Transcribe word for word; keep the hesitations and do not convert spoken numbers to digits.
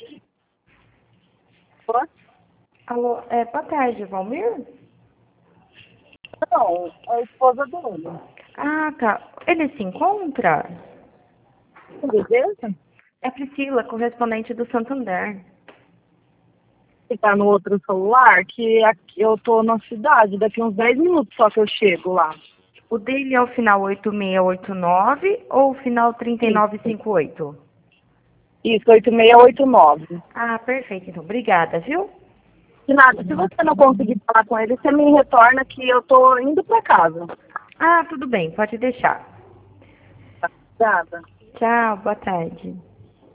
Oi? Alô, é, boa tarde, Valmir? Não, é a esposa dele. Ah, tá. Ele se encontra? Beleza? É Priscila, correspondente do Santander. Que tá no outro celular, que aqui eu tô na cidade, daqui uns dez minutos só que eu chego lá. O dele é o final oito seis oito nove ou o final trinta e nove Isso, cinquenta e oito? isso, oito seis oito nove. Ah, perfeito. Então, obrigada, viu? De nada, se você não conseguir falar com ele, você me retorna que eu tô indo pra casa. Ah, tudo bem, pode deixar. Tá? Obrigada. Tchau, boa tarde.